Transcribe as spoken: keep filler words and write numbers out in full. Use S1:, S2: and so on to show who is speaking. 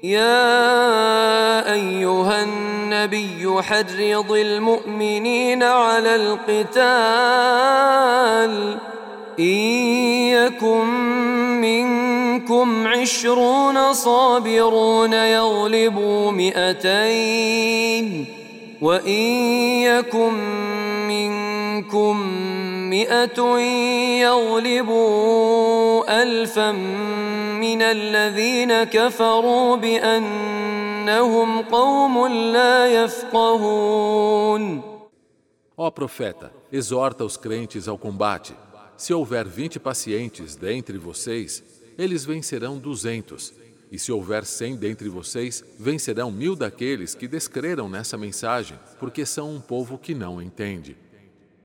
S1: يا أيها النبي حرض المؤمنين على القتال إن يكن منكم عشرون صابرون يغلبوا مئتين وإن يكن منكم مئة يغلبوا ألفا من الذين كفروا بأنهم قوم لا يفقهون.
S2: Ó profeta, exorta os crentes ao combate. Se houver vinte pacientes dentre vocês, eles vencerão duzentos. E se houver cem dentre vocês, vencerão mil daqueles que descreram nessa mensagem, porque são um povo que não entende.